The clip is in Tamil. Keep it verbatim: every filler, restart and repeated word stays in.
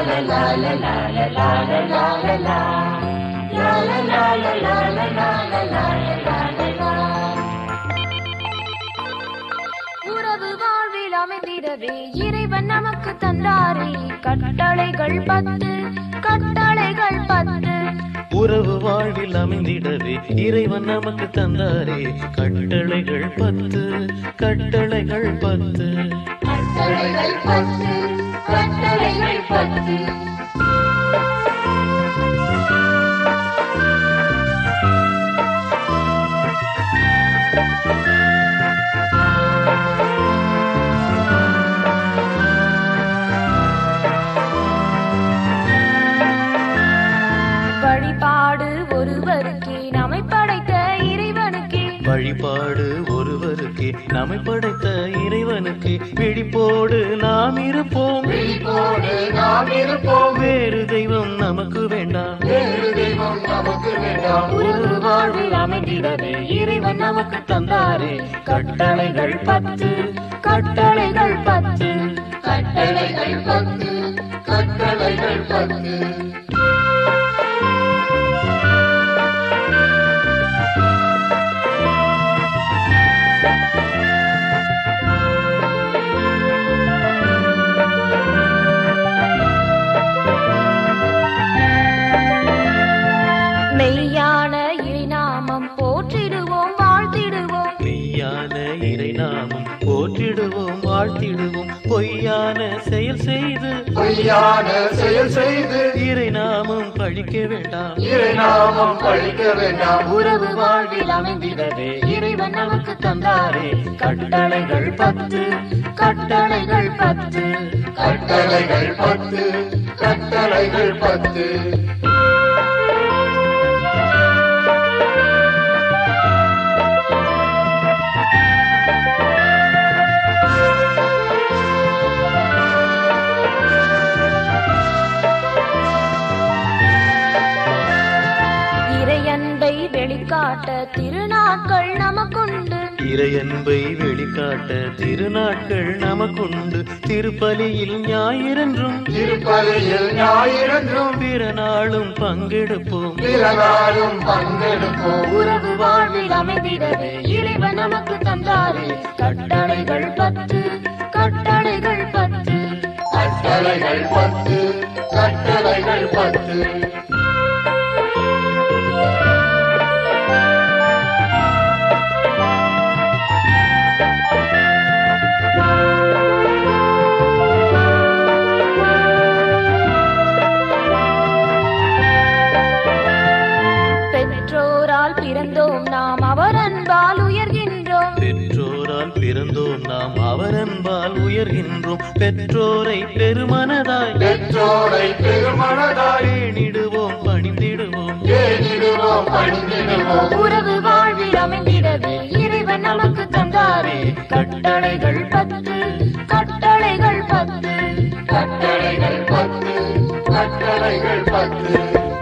உறவு வாழ்வில் அமைந்திடவே இறைவன் நமக்கு தந்தாரே கட்டளைகள் பத்து கட்டளைகள் பத்து. உறவு வாழ்வில் அமைந்திடவே இறைவன் நமக்கு தந்தாரே கட்டளைகள் பத்து கட்டளைகள் பத்து கட்டளைகள் பத்து கட்டளைகள் பத்து. வழிபாடு ஒருவருக்கே நம்மை படைத்த இறைவனுக்கே வழிபாடு ஒருவருக்கே நம்மை படைத்த இறைவனுக்கு விழிப்போடு நாம் இருப்போம் விழிப்போடு நாம் இருப்போம். வேறு தெய்வம் நமக்கு வேண்டாம் வேறு தெய்வம் நமக்கு வேண்டாம். உறவு வாழ்வில் அமைந்திடவே இறைவன் நமக்கு தந்தாரே கட்டளைகள் பத்து கட்டளைகள் பத்து கட்டளைகள் பத்து கட்டளைகள் பத்து. மெய்யான இறைநாமம் போற்றிடுவோம் வாழ்த்திடுவோம் மெய்யான இறைநாமம் போற்றிடுவோம் வாழ்த்திடுவோம் பொய்யான செயல் செய்து பொய்யான செயல் செய்து இறைநாமம் பழிக்க வேண்டாம் இறைநாமம் பழிக்க வேண்டாம். உறவு வாழ்வில் அமைந்திடவே இறைவன் நமக்கு தந்தாரே கட்டளைகள் பத்து கட்டளைகள் பத்து கட்டளைகள் பத்து கட்டளைகள் பத்து. இறையன்பை வெளிக்காட்ட திருநாட்கள் நமக்குண்டு இறையன்பை வெளிக்காட்ட திருநாட்கள் நமக்குண்டு திருப்பலியில் ஞாயிறென்றும் திருப்பலியில் ஞாயிறென்றும் பிற நாளும் பங்கெடுப்போம் பிற நாளும் பங்கெடுப்போம். உறவு வாழ்வில் அமைந்திடவே இறைவன் நமக்கு தந்தாரே கட்டளைகள் பத்து கட்டளைகள் பத்து கட்டளைகள் பத்து கட்டளைகள் பத்து. பெற்றோரால் பிறந்தோம் நாம் அவர் அன்பால் உயர்கின்றோம் பெற்றோரால் பிறந்தோம் நாம் அவர் அன்பால் உயர்கின்றோம் பெற்றோரை பெருமனதாய் பெற்றோரை பெருமனதாய் பேணிடுவோம் பணிந்திடுவோம் பேணிடுவோம் பணிந்திடுவோம். உறவு வாழ்வில் அமைந்திடவே இறைவன் நமக்கு தந்தாரே கட்டளைகள் பத்து கட்டளைகள் பத்து கட்டளைகள் பத்து கட்டளைகள் பத்து.